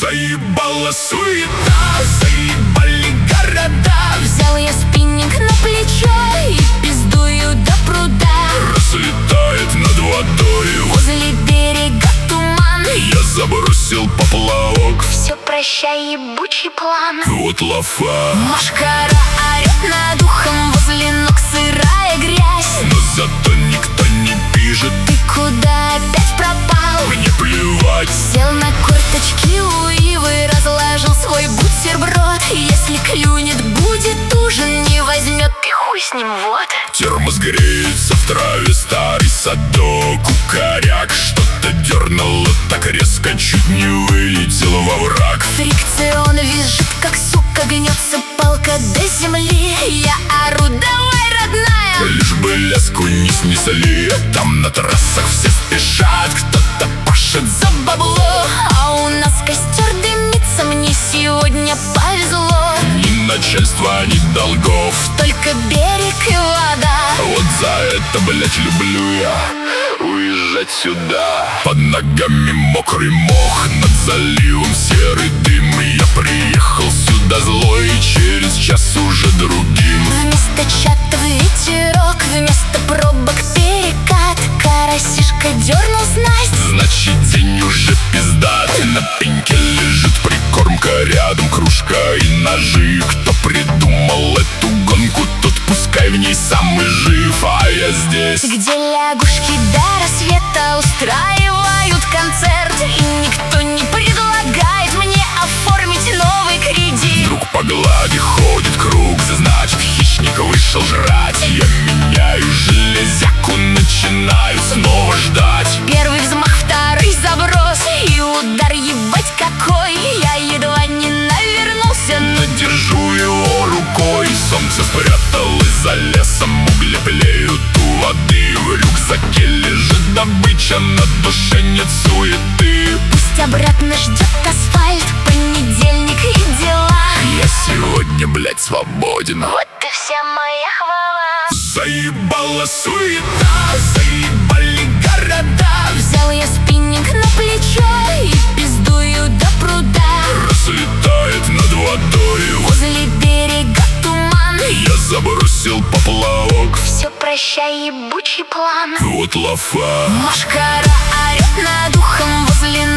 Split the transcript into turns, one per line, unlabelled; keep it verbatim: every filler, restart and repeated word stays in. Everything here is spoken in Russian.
Заебала суета, заебали города.
Взял я спиннинг на плечо и пиздую до пруда.
Рассветает над водой,
возле берега туман.
я забросил поплавок.
Все, прощай, ебучий план.
Вот лафа,
Машкара орёт над ухом, возле ног сырая грязь.
но зато никто не пишет.
Ты куда опять пропал?
Мне плевать.
Сел на корточки у ивы, разложил свой бутерброд. Если клюнет, будет ужин, не возьмет, и хуй с ним, вот.
Термос греется в траве, старый садок, кукаряк. Что-то дернуло так резко, чуть не вылетел во враг.
Фрикцион визжит, как сука, гнется палка до земли. Я ору, давай, родная.
Лишь бы леску не снесли. Там на трассах все спешат, кто-то пашет за бабло.
А у нас костер дымится, мне сегодня повезло.
Ни начальства, ни долгов,
Только берег и вода.
вот за это, блять, люблю я уезжать сюда. Под ногами мокрый мох, над заливом серый дым. Я приехал сюда злой, через час уже другим.
Вместо чатов ветерок, вместо пробок перекат. Карасишка дернул снасть.
Значит, день уже пиздат. На пеньке лежит прикормка, рядом кружка и ножи. Кто придумал эту гонку, тот пускай в ней сам и жив. А я здесь,
Где лягушки до рассвета устраивают концерт. И никто не предлагает мне оформить новый кредит.
вдруг по глади ходит круг, значит, хищник вышел жрать. Я меняю железяку, начинаю снова ждать.
Первый взмах, второй заброс, и удар ебать какой. Я едва не навернулся, но
Но держу его рукой. Солнце спряталось за лесом, угли плеют у воды. В рюкзаке лежит добыча, на душе нет суеты.
пусть обратно ждет асфальт, понедельник и дела.
Я сегодня, блять, свободен.
Вот и вся моя хвала.
Заебала суета, заебали города.
Взял я спиннинг на плечо и пиздую до пруда.
Рассветает над водой,
Возле берега туман.
я забросил поплавок.
Все, прощай, ебучий план.
Вот лафа,
Машкара орёт над ухом, возле